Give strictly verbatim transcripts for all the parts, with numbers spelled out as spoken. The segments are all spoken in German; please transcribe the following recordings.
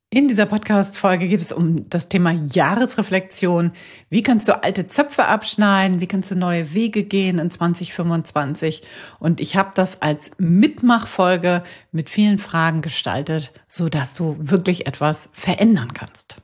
In dieser Podcast-Folge geht es um das Thema Jahresreflexion. Wie kannst du alte Zöpfe abschneiden? Wie kannst du neue Wege gehen in zwanzig fünfundzwanzig? Und ich habe das als Mitmachfolge mit vielen Fragen gestaltet, sodass du wirklich etwas verändern kannst.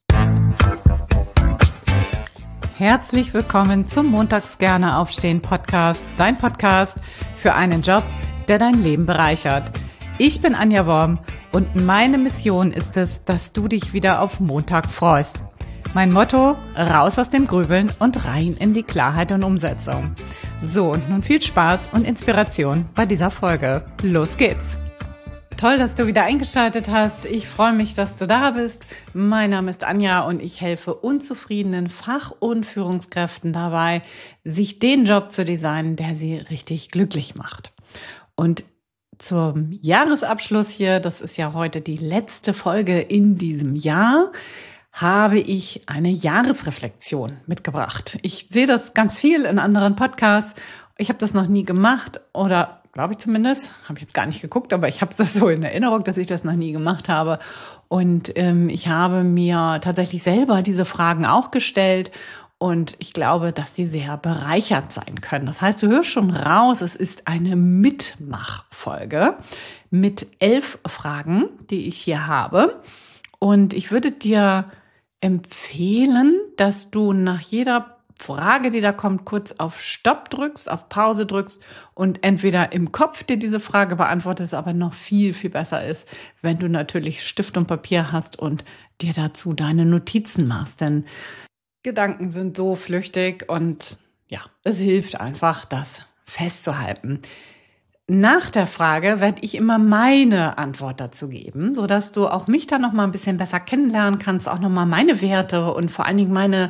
Herzlich willkommen zum Montags gerne aufstehen Podcast, dein Podcast für einen Job, der dein Leben bereichert. Ich bin Anja Worm und meine Mission ist es, dass du dich wieder auf Montag freust. Mein Motto: raus aus dem Grübeln und rein in die Klarheit und Umsetzung. So, und nun viel Spaß und Inspiration bei dieser Folge. Los geht's! Toll, dass du wieder eingeschaltet hast. Ich freue mich, dass du da bist. Mein Name ist Anja und ich helfe unzufriedenen Fach- und Führungskräften dabei, sich den Job zu designen, der sie richtig glücklich macht. Und zum Jahresabschluss hier, das ist ja heute die letzte Folge in diesem Jahr, habe ich eine Jahresreflexion mitgebracht. Ich sehe das ganz viel in anderen Podcasts. Ich habe das noch nie gemacht oder glaube ich zumindest, habe ich jetzt gar nicht geguckt, aber ich habe das so in Erinnerung, dass ich das noch nie gemacht habe. Und ähm, ich habe mir tatsächlich selber diese Fragen auch gestellt. Und ich glaube, dass sie sehr bereichert sein können. Das heißt, du hörst schon raus, es ist eine Mitmachfolge mit elf Fragen, die ich hier habe. Und ich würde dir empfehlen, dass du nach jeder Frage, die da kommt, kurz auf Stopp drückst, auf Pause drückst und entweder im Kopf dir diese Frage beantwortest, aber noch viel, viel besser ist, wenn du natürlich Stift und Papier hast und dir dazu deine Notizen machst. Denn Gedanken sind so flüchtig und ja, es hilft einfach, das festzuhalten. Nach der Frage werde ich immer meine Antwort dazu geben, sodass du auch mich dann noch mal ein bisschen besser kennenlernen kannst, auch noch mal meine Werte und vor allen Dingen meine,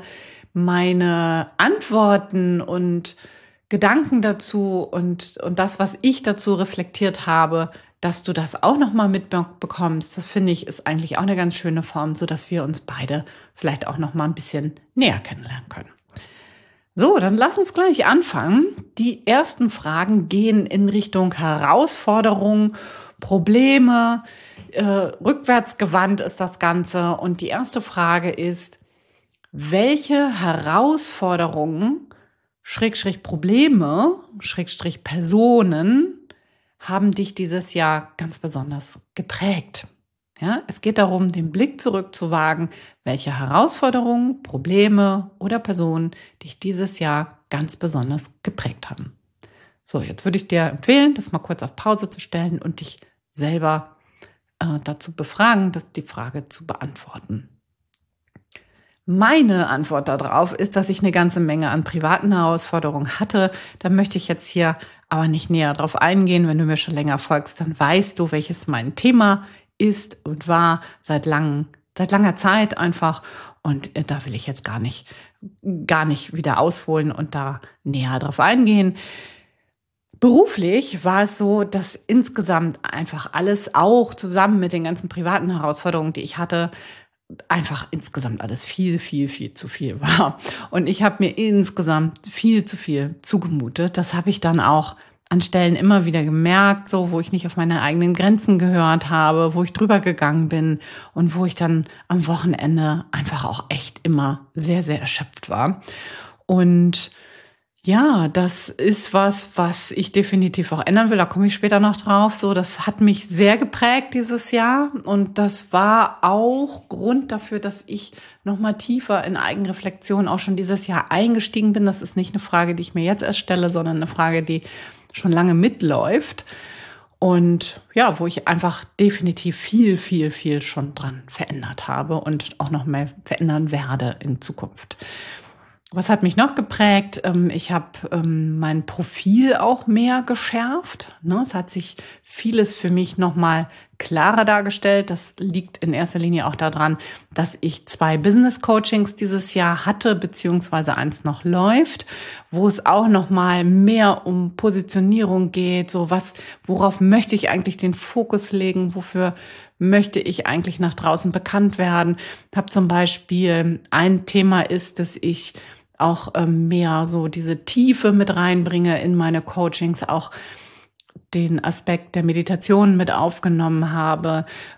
meine Antworten und Gedanken dazu und, und das, was ich dazu reflektiert habe, dass du das auch noch mal mitbekommst. Das finde ich ist eigentlich auch eine ganz schöne Form, so dass wir uns beide vielleicht auch noch mal ein bisschen näher kennenlernen können. So, dann lass uns gleich anfangen. Die ersten Fragen gehen in Richtung Herausforderungen, Probleme, äh, rückwärtsgewandt ist das Ganze. Und die erste Frage ist: Welche Herausforderungen, Schrägstrich Probleme, Schrägstrich Personen haben dich dieses Jahr ganz besonders geprägt? Ja, es geht darum, den Blick zurückzuwagen, welche Herausforderungen, Probleme oder Personen dich dieses Jahr ganz besonders geprägt haben. So, jetzt würde ich dir empfehlen, das mal kurz auf Pause zu stellen und dich selber äh, dazu befragen, das, die Frage zu beantworten. Meine Antwort darauf ist, dass ich eine ganze Menge an privaten Herausforderungen hatte. Da möchte ich jetzt hier aber nicht näher drauf eingehen. Wenn du mir schon länger folgst, dann weißt du, welches mein Thema ist und war seit lang, seit langer Zeit einfach. Und da will ich jetzt gar nicht, gar nicht wieder ausholen und da näher drauf eingehen. Beruflich war es so, dass insgesamt einfach alles, auch zusammen mit den ganzen privaten Herausforderungen, die ich hatte, einfach insgesamt alles viel, viel, viel zu viel war. Und ich habe mir insgesamt viel zu viel zugemutet. Das habe ich dann auch an Stellen immer wieder gemerkt, so wo ich nicht auf meine eigenen Grenzen gehört habe, wo ich drüber gegangen bin und wo ich dann am Wochenende einfach auch echt immer sehr, sehr erschöpft war. Und ja, das ist was, was ich definitiv auch ändern will. Da komme ich später noch drauf. So, das hat mich sehr geprägt dieses Jahr. Und das war auch Grund dafür, dass ich noch mal tiefer in Eigenreflexion auch schon dieses Jahr eingestiegen bin. Das ist nicht eine Frage, die ich mir jetzt erst stelle, sondern eine Frage, die schon lange mitläuft. Und ja, wo ich einfach definitiv viel, viel, viel schon dran verändert habe und auch noch mehr verändern werde in Zukunft. Was hat mich noch geprägt? Ich habe mein Profil auch mehr geschärft. Es hat sich vieles für mich nochmal klarer dargestellt. Das liegt in erster Linie auch daran, dass ich zwei Business-Coachings dieses Jahr hatte, beziehungsweise eins noch läuft, wo es auch nochmal mehr um Positionierung geht. So was, worauf möchte ich eigentlich den Fokus legen? Wofür möchte ich eigentlich nach draußen bekannt werden? Ich habe zum Beispiel ein Thema ist, dass ich auch ähm, mehr so diese Tiefe mit reinbringe in meine Coachings, auch den Aspekt der Meditation mit aufgenommen habe,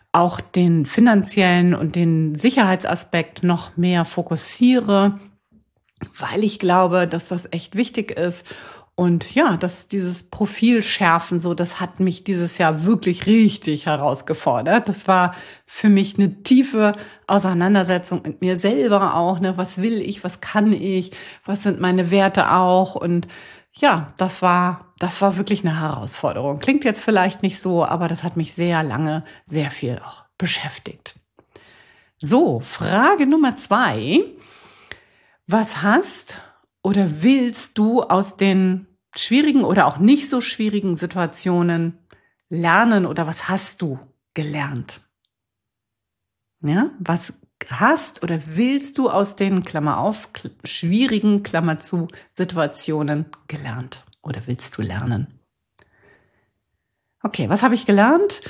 auch den finanziellen und den Sicherheitsaspekt noch mehr fokussiere, weil ich glaube, dass das echt wichtig ist. Und ja, dass dieses Profil schärfen, so, das hat mich dieses Jahr wirklich richtig herausgefordert. Das war für mich eine tiefe Auseinandersetzung mit mir selber auch. Ne? Was will ich? Was kann ich? Was sind meine Werte auch? Und ja, das war, das war wirklich eine Herausforderung. Klingt jetzt vielleicht nicht so, aber das hat mich sehr lange, sehr viel auch beschäftigt. So, Frage Nummer zwei. Was hast oder willst du aus den schwierigen oder auch nicht so schwierigen Situationen lernen oder was hast du gelernt? Ja, was hast oder willst du aus den, Klammer auf, schwierigen, Klammer zu, Situationen gelernt oder willst du lernen? Okay, was habe ich gelernt?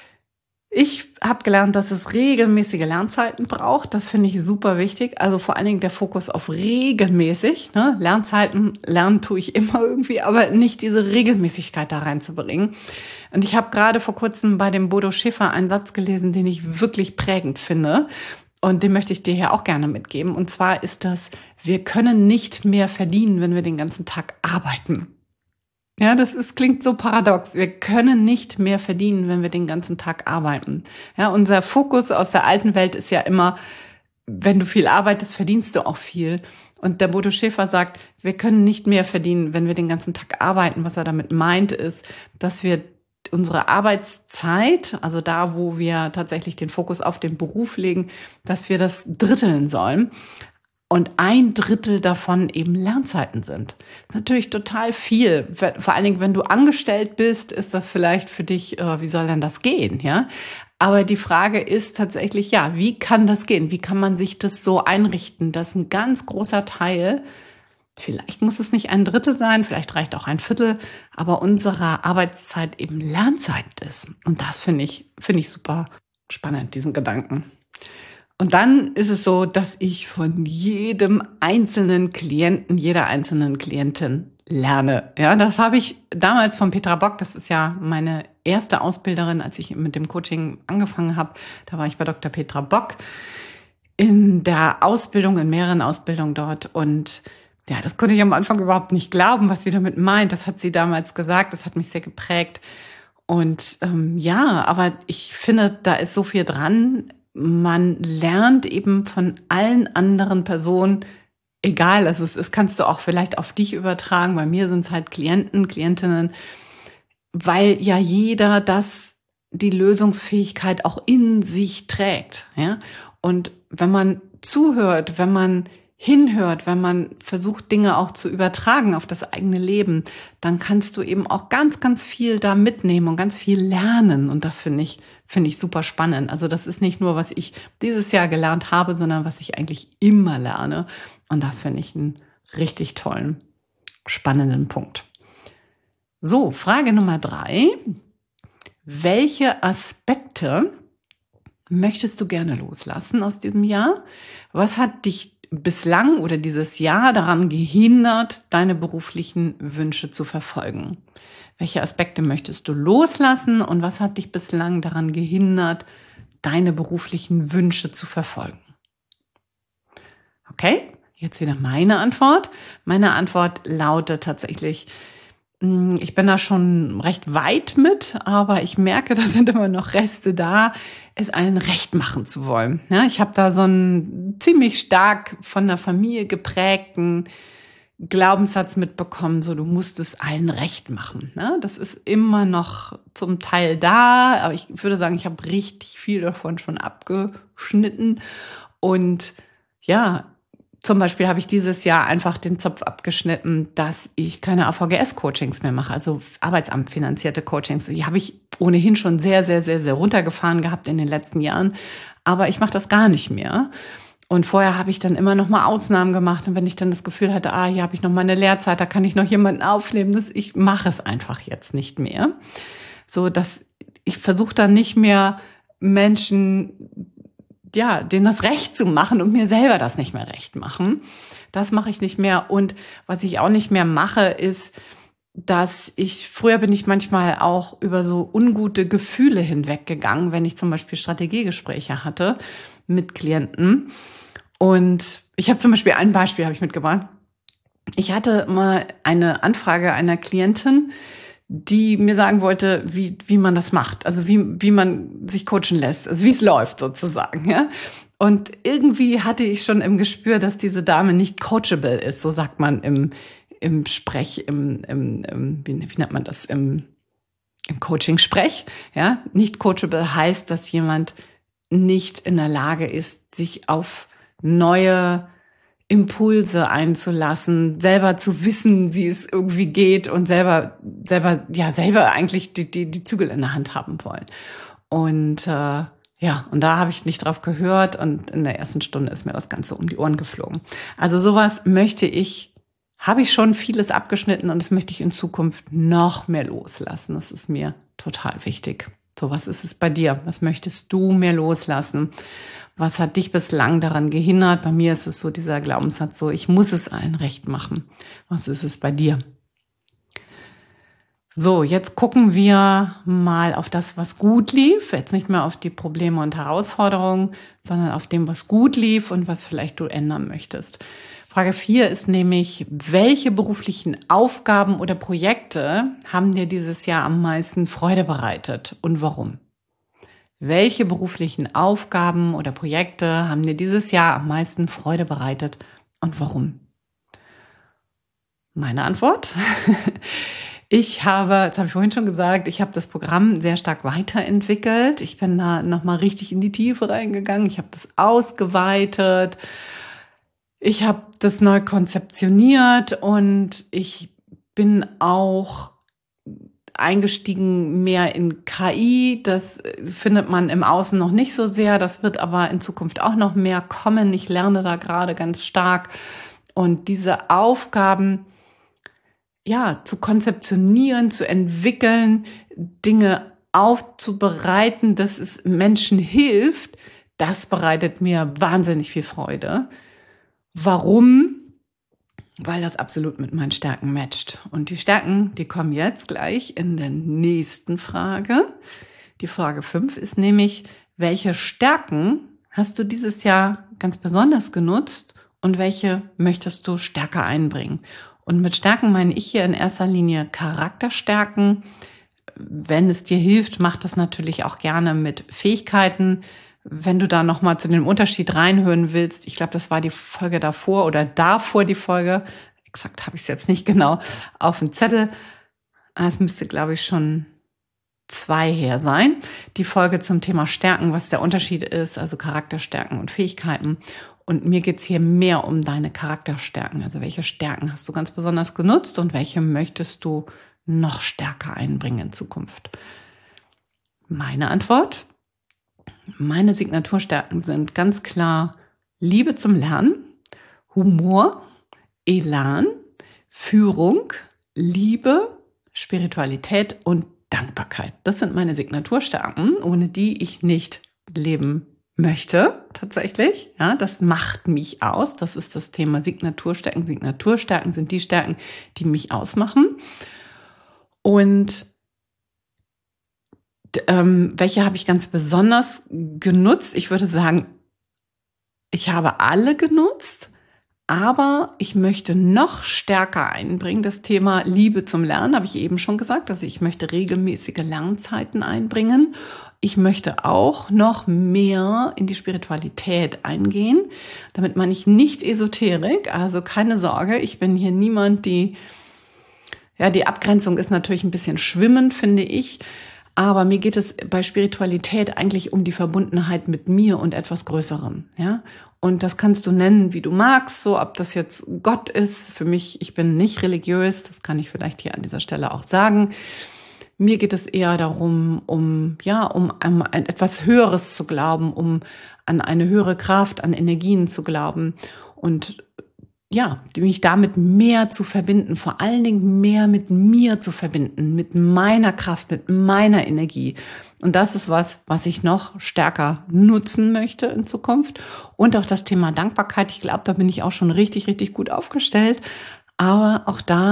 Ich habe gelernt, dass es regelmäßige Lernzeiten braucht. Das finde ich super wichtig. Also vor allen Dingen der Fokus auf regelmäßig. Ne? Lernzeiten, lernen tue ich immer irgendwie, aber nicht diese Regelmäßigkeit da reinzubringen. Und ich habe gerade vor kurzem bei dem Bodo Schäfer einen Satz gelesen, den ich wirklich prägend finde. Und den möchte ich dir hier auch gerne mitgeben. Und zwar ist das: Wir können nicht mehr verdienen, wenn wir den ganzen Tag arbeiten. Ja, das ist, klingt so paradox. Wir können nicht mehr verdienen, wenn wir den ganzen Tag arbeiten. Ja, unser Fokus aus der alten Welt ist ja immer, wenn du viel arbeitest, verdienst du auch viel. Und der Bodo Schäfer sagt, wir können nicht mehr verdienen, wenn wir den ganzen Tag arbeiten. Was er damit meint, ist, dass wir unsere Arbeitszeit, also da, wo wir tatsächlich den Fokus auf den Beruf legen, dass wir das dritteln sollen. Und ein Drittel davon eben Lernzeiten sind. Das ist natürlich total viel. Vor allen Dingen, wenn du angestellt bist, ist das vielleicht für dich, äh, wie soll denn das gehen, ja? Aber die Frage ist tatsächlich, ja, wie kann das gehen? Wie kann man sich das so einrichten, dass ein ganz großer Teil, vielleicht muss es nicht ein Drittel sein, vielleicht reicht auch ein Viertel, aber unserer Arbeitszeit eben Lernzeit ist. Und das finde ich, finde ich super spannend, diesen Gedanken. Und dann ist es so, dass ich von jedem einzelnen Klienten, jeder einzelnen Klientin lerne. Ja, das habe ich damals von Petra Bock, das ist ja meine erste Ausbilderin, als ich mit dem Coaching angefangen habe. Da war ich bei Doktor Petra Bock in der Ausbildung, in mehreren Ausbildungen dort. Und ja, das konnte ich am Anfang überhaupt nicht glauben, was sie damit meint. Das hat sie damals gesagt, das hat mich sehr geprägt. Und ähm, ja, aber ich finde, da ist so viel dran. Man lernt eben von allen anderen Personen, egal, also es, es kannst du auch vielleicht auf dich übertragen, bei mir sind es halt Klienten, Klientinnen, weil ja jeder das, die Lösungsfähigkeit auch in sich trägt, ja. Und wenn man zuhört, wenn man hinhört, wenn man versucht, Dinge auch zu übertragen auf das eigene Leben, dann kannst du eben auch ganz, ganz viel da mitnehmen und ganz viel lernen. Und das finde ich, finde ich super spannend. Also das ist nicht nur, was ich dieses Jahr gelernt habe, sondern was ich eigentlich immer lerne. Und das finde ich einen richtig tollen, spannenden Punkt. So, Frage Nummer drei. Welche Aspekte möchtest du gerne loslassen aus diesem Jahr? Was hat dich bislang oder dieses Jahr daran gehindert, deine beruflichen Wünsche zu verfolgen? Welche Aspekte möchtest du loslassen und was hat dich bislang daran gehindert, deine beruflichen Wünsche zu verfolgen? Okay, jetzt wieder meine Antwort. Meine Antwort lautet tatsächlich, ich bin da schon recht weit mit, aber ich merke, da sind immer noch Reste da, es allen recht machen zu wollen. Ja, ich habe da so einen ziemlich stark von der Familie geprägten Glaubenssatz mitbekommen, so du musst es allen recht machen. Ne? Das ist immer noch zum Teil da, aber ich würde sagen, ich habe richtig viel davon schon abgeschnitten. Und ja, zum Beispiel habe ich dieses Jahr einfach den Zopf abgeschnitten, dass ich keine A V G S-Coachings mehr mache, also Arbeitsamt finanzierte Coachings. Die habe ich ohnehin schon sehr, sehr, sehr, sehr runtergefahren gehabt in den letzten Jahren, aber ich mache das gar nicht mehr. Und vorher habe ich dann immer noch mal Ausnahmen gemacht. Und wenn ich dann das Gefühl hatte, ah, hier habe ich noch mal eine Lehrzeit, da kann ich noch jemanden aufnehmen, das, ich mache es einfach jetzt nicht mehr. So, dass ich versuche dann nicht mehr Menschen, ja, denen das recht zu machen und mir selber das nicht mehr recht machen. Das mache ich nicht mehr. Und was ich auch nicht mehr mache, ist dass ich, früher bin ich manchmal auch über so ungute Gefühle hinweggegangen, wenn ich zum Beispiel Strategiegespräche hatte mit Klienten. Und ich habe zum Beispiel ein Beispiel habe ich mitgebracht. Ich hatte mal eine Anfrage einer Klientin, die mir sagen wollte, wie wie man das macht, also wie wie man sich coachen lässt, also wie es läuft sozusagen, ja. Und irgendwie hatte ich schon im Gespür, dass diese Dame nicht coachable ist, so sagt man im im Sprech, im, im, im wie, wie nennt man das, im im Coaching-Sprech, ja. Nicht coachable heißt, dass jemand nicht in der Lage ist, sich auf neue Impulse einzulassen, selber zu wissen, wie es irgendwie geht und selber, selber, ja, selber eigentlich die, die, die Zügel in der Hand haben wollen. Und, äh, ja, und da habe ich nicht drauf gehört und in der ersten Stunde ist mir das Ganze um die Ohren geflogen. Also sowas möchte ich, habe ich schon vieles abgeschnitten und das möchte ich in Zukunft noch mehr loslassen. Das ist mir total wichtig. So, was ist es bei dir? Was möchtest du mehr loslassen? Was hat dich bislang daran gehindert? Bei mir ist es so dieser Glaubenssatz so, ich muss es allen recht machen. Was ist es bei dir? So, jetzt gucken wir mal auf das, was gut lief. Jetzt nicht mehr auf die Probleme und Herausforderungen, sondern auf dem, was gut lief und was vielleicht du ändern möchtest. Frage vier ist nämlich, welche beruflichen Aufgaben oder Projekte haben dir dieses Jahr am meisten Freude bereitet und warum? Welche beruflichen Aufgaben oder Projekte haben dir dieses Jahr am meisten Freude bereitet und warum? Meine Antwort? Ich habe, das habe ich vorhin schon gesagt, ich habe das Programm sehr stark weiterentwickelt. Ich bin da nochmal richtig in die Tiefe reingegangen. Ich habe das ausgeweitet. Ich habe das neu konzeptioniert und ich bin auch eingestiegen mehr in K I. Das findet man im Außen noch nicht so sehr. Das wird aber in Zukunft auch noch mehr kommen. Ich lerne da gerade ganz stark. Und diese Aufgaben, ja, zu konzeptionieren, zu entwickeln, Dinge aufzubereiten, dass es Menschen hilft, das bereitet mir wahnsinnig viel Freude. Warum? Weil das absolut mit meinen Stärken matcht. Und die Stärken, die kommen jetzt gleich in der nächsten Frage. Die Frage fünf ist nämlich, welche Stärken hast du dieses Jahr ganz besonders genutzt und welche möchtest du stärker einbringen? Und mit Stärken meine ich hier in erster Linie Charakterstärken. Wenn es dir hilft, mach das natürlich auch gerne mit Fähigkeiten. Wenn du da nochmal zu dem Unterschied reinhören willst, ich glaube, das war die Folge davor oder davor die Folge, exakt habe ich es jetzt nicht genau auf dem Zettel. Es müsste, glaube ich, schon zwei her sein. Die Folge zum Thema Stärken, was der Unterschied ist, also Charakterstärken und Fähigkeiten. Und mir geht's hier mehr um deine Charakterstärken. Also welche Stärken hast du ganz besonders genutzt und welche möchtest du noch stärker einbringen in Zukunft? Meine Antwort? Meine Signaturstärken sind ganz klar Liebe zum Lernen, Humor, Elan, Führung, Liebe, Spiritualität und Dankbarkeit. Das sind meine Signaturstärken, ohne die ich nicht leben möchte, tatsächlich. Ja, das macht mich aus. Das ist das Thema Signaturstärken. Signaturstärken sind die Stärken, die mich ausmachen. Und ähm, welche habe ich ganz besonders genutzt? Ich würde sagen, ich habe alle genutzt, aber ich möchte noch stärker einbringen das Thema Liebe zum Lernen, habe ich eben schon gesagt. Also ich möchte regelmäßige Lernzeiten einbringen. Ich möchte auch noch mehr in die Spiritualität eingehen. Damit meine ich nicht Esoterik, also keine Sorge, ich bin hier niemand, die, ja, die Abgrenzung ist natürlich ein bisschen schwimmend, finde ich. Aber mir geht es bei Spiritualität eigentlich um die Verbundenheit mit mir und etwas Größerem, ja. Und das kannst du nennen, wie du magst, so ob das jetzt Gott ist. Für mich, ich bin nicht religiös, das kann ich vielleicht hier an dieser Stelle auch sagen. Mir geht es eher darum, um ja, um an etwas Höheres zu glauben, um an eine höhere Kraft, an Energien zu glauben und ja, mich damit mehr zu verbinden, vor allen Dingen mehr mit mir zu verbinden, mit meiner Kraft, mit meiner Energie. Und das ist was, was ich noch stärker nutzen möchte in Zukunft. Und auch das Thema Dankbarkeit. Ich glaube, da bin ich auch schon richtig, richtig gut aufgestellt. Aber auch da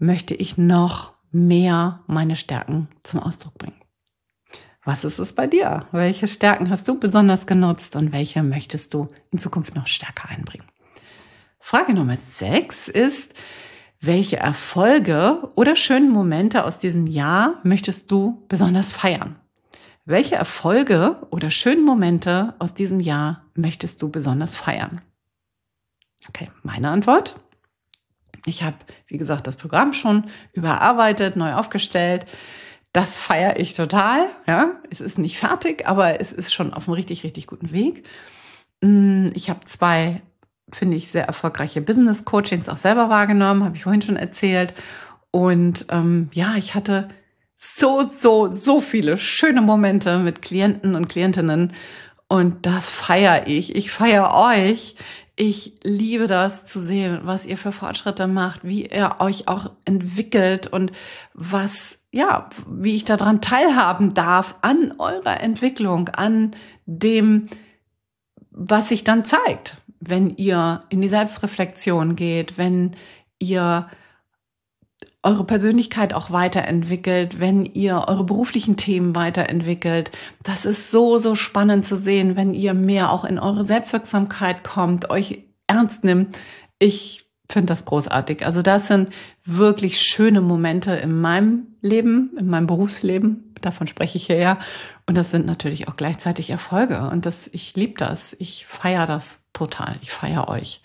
möchte ich noch mehr meine Stärken zum Ausdruck bringen? Was ist es bei dir? Welche Stärken hast du besonders genutzt und welche möchtest du in Zukunft noch stärker einbringen? Frage Nummer sechs ist, welche Erfolge oder schönen Momente aus diesem Jahr möchtest du besonders feiern? Welche Erfolge oder schönen Momente aus diesem Jahr möchtest du besonders feiern? Okay, meine Antwort. Ich habe, wie gesagt, das Programm schon überarbeitet, neu aufgestellt. Das feiere ich total. Ja, es ist nicht fertig, aber es ist schon auf einem richtig, richtig guten Weg. Ich habe zwei, finde ich, sehr erfolgreiche Business-Coachings auch selber wahrgenommen, habe ich vorhin schon erzählt. Und ähm, ja, ich hatte so, so, so viele schöne Momente mit Klienten und Klientinnen. Und das feiere ich. Ich feiere euch. Ich liebe das zu sehen, was ihr für Fortschritte macht, wie ihr euch auch entwickelt und was, ja, wie ich daran teilhaben darf an eurer Entwicklung, an dem, was sich dann zeigt, wenn ihr in die Selbstreflexion geht, wenn ihr eure Persönlichkeit auch weiterentwickelt, wenn ihr eure beruflichen Themen weiterentwickelt. Das ist so, so spannend zu sehen, wenn ihr mehr auch in eure Selbstwirksamkeit kommt, euch ernst nimmt. Ich finde das großartig. Also das sind wirklich schöne Momente in meinem Leben, in meinem Berufsleben. Davon spreche ich hier ja. Und das sind natürlich auch gleichzeitig Erfolge. Und das, ich liebe das. Ich feiere das total. Ich feiere euch.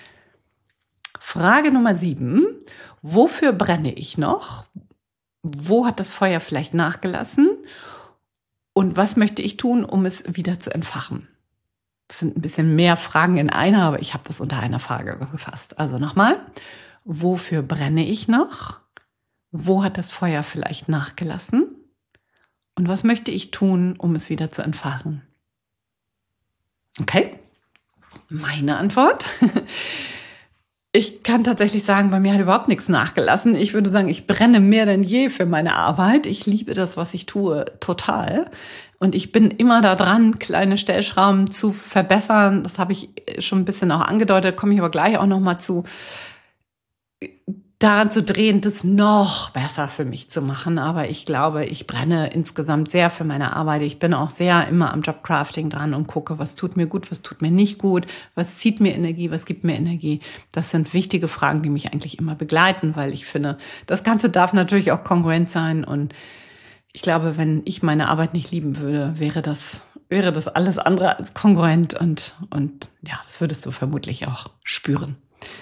Frage Nummer sieben. Wofür brenne ich noch? Wo hat das Feuer vielleicht nachgelassen? Und was möchte ich tun, um es wieder zu entfachen? Das sind ein bisschen mehr Fragen in einer, aber ich habe das unter einer Frage gefasst. Also nochmal. Wofür brenne ich noch? Wo hat das Feuer vielleicht nachgelassen? Und was möchte ich tun, um es wieder zu entfachen? Okay, meine Antwort. Ich kann tatsächlich sagen, bei mir hat überhaupt nichts nachgelassen. Ich würde sagen, ich brenne mehr denn je für meine Arbeit. Ich liebe das, was ich tue, total. Und ich bin immer da dran, kleine Stellschrauben zu verbessern. Das habe ich schon ein bisschen auch angedeutet, komme ich aber gleich auch noch mal zu. Daran zu drehen, das noch besser für mich zu machen. Aber ich glaube, ich brenne insgesamt sehr für meine Arbeit. Ich bin auch sehr immer am Jobcrafting dran und gucke, was tut mir gut, was tut mir nicht gut, was zieht mir Energie, was gibt mir Energie. Das sind wichtige Fragen, die mich eigentlich immer begleiten, weil ich finde, das Ganze darf natürlich auch kongruent sein. Und ich glaube, wenn ich meine Arbeit nicht lieben würde, wäre das, wäre das alles andere als kongruent. Und, und ja, das würdest du vermutlich auch spüren.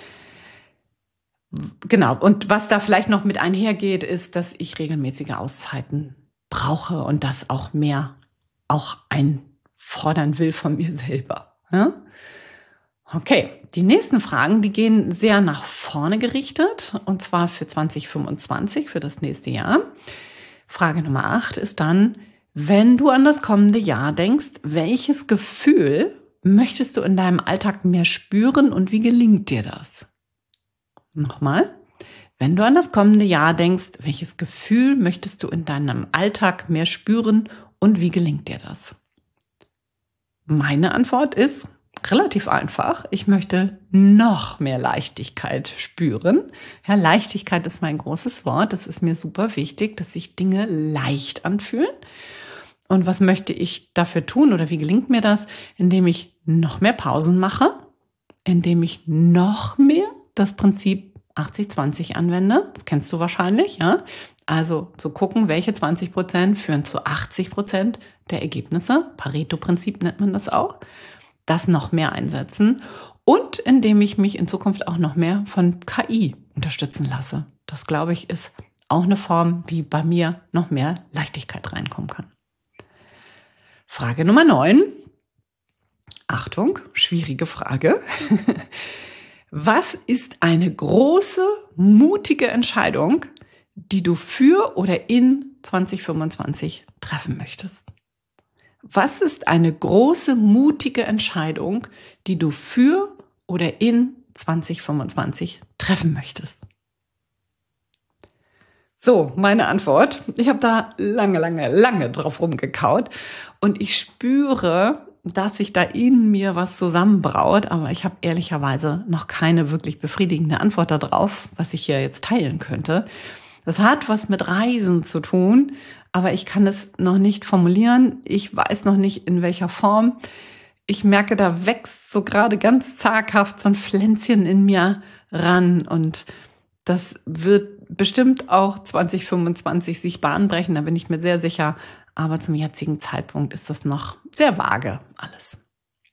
Genau. Und was da vielleicht noch mit einhergeht, ist, dass ich regelmäßige Auszeiten brauche und das auch mehr auch einfordern will von mir selber. Ja? Okay. Die nächsten Fragen, die gehen sehr nach vorne gerichtet und zwar für zwanzig fünfundzwanzig, für das nächste Jahr. Frage Nummer acht ist dann, wenn du an das kommende Jahr denkst, welches Gefühl möchtest du in deinem Alltag mehr spüren und wie gelingt dir das? Nochmal, wenn du an das kommende Jahr denkst, welches Gefühl möchtest du in deinem Alltag mehr spüren und wie gelingt dir das? Meine Antwort ist relativ einfach. Ich möchte noch mehr Leichtigkeit spüren. Ja, Leichtigkeit ist mein großes Wort. Das ist mir super wichtig, dass sich Dinge leicht anfühlen. Und was möchte ich dafür tun oder wie gelingt mir das? Indem ich noch mehr Pausen mache, indem ich noch mehr das Prinzip achtzig zwanzig anwende. Das kennst du wahrscheinlich, ja. Also zu gucken, welche zwanzig Prozent führen zu achtzig Prozent der Ergebnisse. Pareto-Prinzip nennt man das auch. Das noch mehr einsetzen und indem ich mich in Zukunft auch noch mehr von K I unterstützen lasse. Das, glaube ich, ist auch eine Form, wie bei mir noch mehr Leichtigkeit reinkommen kann. Frage Nummer neun. Achtung, schwierige Frage. Was ist eine große, mutige Entscheidung, die du für oder in zwanzig fünfundzwanzig treffen möchtest? Was ist eine große, mutige Entscheidung, die du für oder in zwanzig fünfundzwanzig treffen möchtest? So, meine Antwort. Ich habe da lange, lange, lange drauf rumgekaut und ich spüre dass sich da in mir was zusammenbraut, aber ich habe ehrlicherweise noch keine wirklich befriedigende Antwort darauf, was ich hier jetzt teilen könnte. Das hat was mit Reisen zu tun, aber ich kann es noch nicht formulieren. Ich weiß noch nicht, in welcher Form. Ich merke, da wächst so gerade ganz zaghaft so ein Pflänzchen in mir ran und das wird bestimmt auch zwanzig fünfundzwanzig sich Bahn brechen, da bin ich mir sehr sicher. Aber zum jetzigen Zeitpunkt ist das noch sehr vage alles.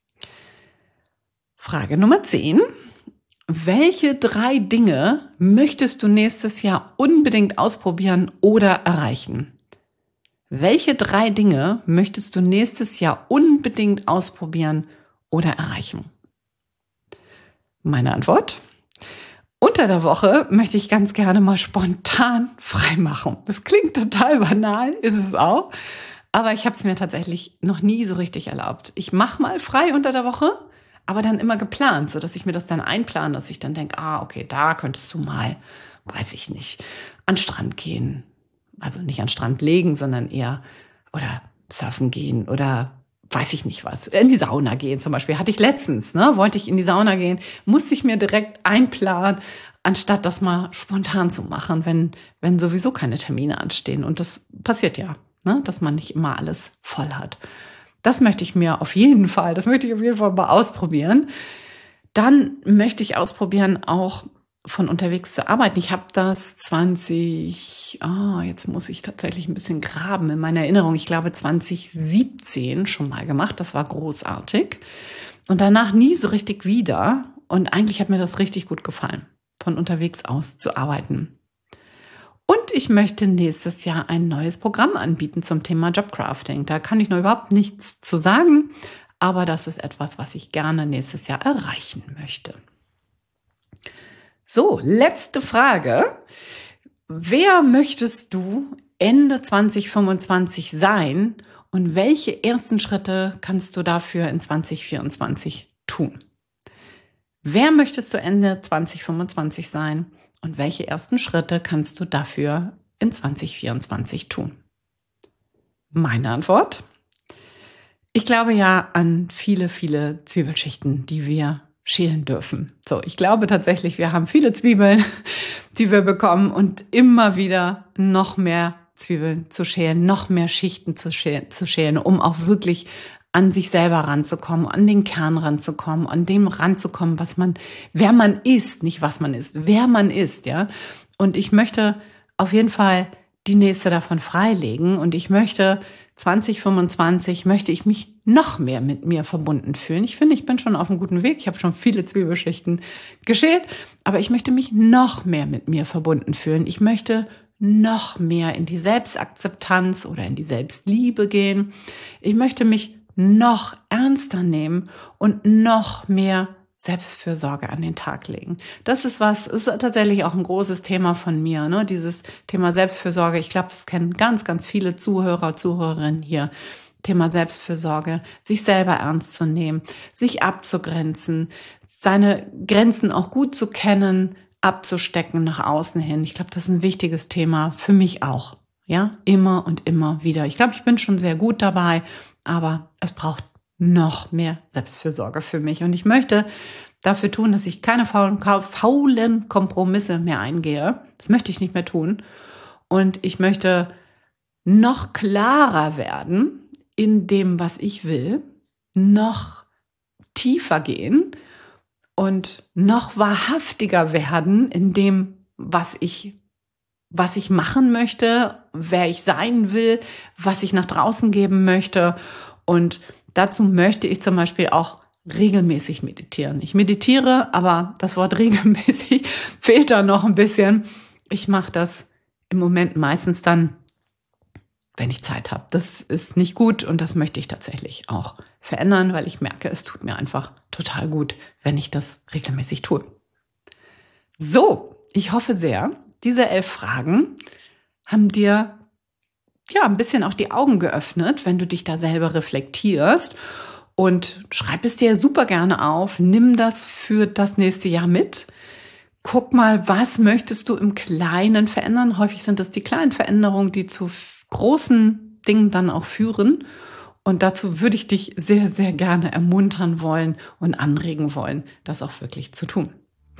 Frage Nummer zehn. Welche drei Dinge möchtest du nächstes Jahr unbedingt ausprobieren oder erreichen? Welche drei Dinge möchtest du nächstes Jahr unbedingt ausprobieren oder erreichen? Meine Antwort? Unter der Woche möchte ich ganz gerne mal spontan frei machen. Das klingt total banal, ist es auch. Aber ich habe es mir tatsächlich noch nie so richtig erlaubt. Ich mache mal frei unter der Woche, aber dann immer geplant, sodass ich mir das dann einplane, dass ich dann denke, ah, okay, da könntest du mal, weiß ich nicht, an den Strand gehen. Also nicht an den Strand legen, sondern eher oder surfen gehen oder weiß ich nicht was, in die Sauna gehen zum Beispiel. Hatte ich letztens, ne? Wollte ich in die Sauna gehen, musste ich mir direkt einplanen, anstatt das mal spontan zu machen, wenn, wenn sowieso keine Termine anstehen. Und das passiert ja, ne? Dass man nicht immer alles voll hat. Das möchte ich mir auf jeden Fall, das möchte ich auf jeden Fall mal ausprobieren. Dann möchte ich ausprobieren, auch von unterwegs zu arbeiten. Ich habe das zwanzig, ah, jetzt muss ich tatsächlich ein bisschen graben in meiner Erinnerung. Ich glaube zwanzig siebzehn schon mal gemacht. Das war großartig. Und danach nie so richtig wieder. Und eigentlich hat mir das richtig gut gefallen, von unterwegs aus zu arbeiten. Und ich möchte nächstes Jahr ein neues Programm anbieten zum Thema Jobcrafting. Da kann ich noch überhaupt nichts zu sagen, aber das ist etwas, was ich gerne nächstes Jahr erreichen möchte. So, letzte Frage. Wer möchtest du Ende zwanzig fünfundzwanzig sein und welche ersten Schritte kannst du dafür in zwanzig vierundzwanzig tun? Wer möchtest du Ende zwanzig fünfundzwanzig sein und welche ersten Schritte kannst du dafür in zwanzig vierundzwanzig tun? Meine Antwort? Ich glaube ja an viele, viele Zwiebelschichten, die wir schälen dürfen. So, ich glaube tatsächlich, wir haben viele Zwiebeln, die wir bekommen und immer wieder noch mehr Zwiebeln zu schälen, noch mehr Schichten zu schälen, zu schälen, um auch wirklich an sich selber ranzukommen, an den Kern ranzukommen, an dem ranzukommen, was man, wer man ist, nicht was man ist, wer man ist, ja. Und ich möchte auf jeden Fall die nächste davon freilegen und ich möchte zwanzig fünfundzwanzig möchte ich mich noch mehr mit mir verbunden fühlen. Ich finde, ich bin schon auf einem guten Weg. Ich habe schon viele Zwiebelschichten geschält, aber ich möchte mich noch mehr mit mir verbunden fühlen. Ich möchte noch mehr in die Selbstakzeptanz oder in die Selbstliebe gehen. Ich möchte mich noch ernster nehmen und noch mehr Selbstfürsorge an den Tag legen. Das ist was, ist tatsächlich auch ein großes Thema von mir, ne? Dieses Thema Selbstfürsorge. Ich glaube, das kennen ganz, ganz viele Zuhörer, Zuhörerinnen hier. Thema Selbstfürsorge, sich selber ernst zu nehmen, sich abzugrenzen, seine Grenzen auch gut zu kennen, abzustecken nach außen hin. Ich glaube, das ist ein wichtiges Thema für mich auch. Ja, immer und immer wieder. Ich glaube, ich bin schon sehr gut dabei, aber es braucht noch mehr Selbstfürsorge für mich. Und ich möchte dafür tun, dass ich keine faulen, faulen Kompromisse mehr eingehe. Das möchte ich nicht mehr tun. Und ich möchte noch klarer werden in dem, was ich will, noch tiefer gehen und noch wahrhaftiger werden in dem, was ich, was ich machen möchte, wer ich sein will, was ich nach draußen geben möchte. Und dazu möchte ich zum Beispiel auch regelmäßig meditieren. Ich meditiere, aber das Wort regelmäßig fehlt da noch ein bisschen. Ich mache das im Moment meistens dann, wenn ich Zeit habe. Das ist nicht gut und das möchte ich tatsächlich auch verändern, weil ich merke, es tut mir einfach total gut, wenn ich das regelmäßig tue. So, ich hoffe sehr, diese elf Fragen haben dir ja ein bisschen auch die Augen geöffnet, wenn du dich da selber reflektierst. Und schreib es dir super gerne auf, nimm das für das nächste Jahr mit. Guck mal, was möchtest du im Kleinen verändern? Häufig sind das die kleinen Veränderungen, die zu großen Dingen dann auch führen. Und dazu würde ich dich sehr, sehr gerne ermuntern wollen und anregen wollen, das auch wirklich zu tun.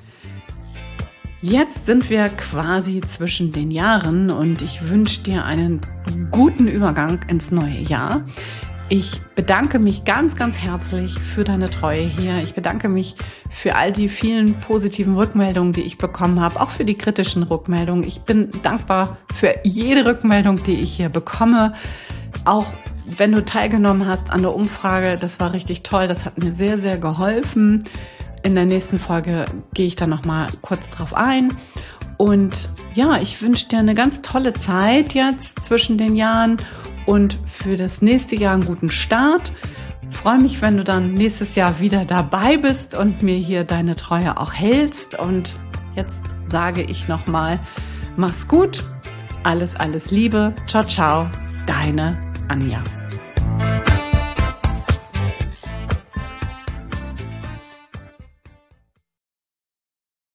Jetzt sind wir quasi zwischen den Jahren und ich wünsche dir einen guten Übergang ins neue Jahr. Ich bedanke mich ganz, ganz herzlich für deine Treue hier. Ich bedanke mich für all die vielen positiven Rückmeldungen, die ich bekommen habe, auch für die kritischen Rückmeldungen. Ich bin dankbar für jede Rückmeldung, die ich hier bekomme. Auch wenn du teilgenommen hast an der Umfrage, das war richtig toll. Das hat mir sehr, sehr geholfen. In der nächsten Folge gehe ich da nochmal kurz drauf ein. Und ja, ich wünsche dir eine ganz tolle Zeit jetzt zwischen den Jahren und für das nächste Jahr einen guten Start. Ich freue mich, wenn du dann nächstes Jahr wieder dabei bist und mir hier deine Treue auch hältst. Und jetzt sage ich nochmal, mach's gut, alles, alles Liebe, ciao, ciao, deine Anja.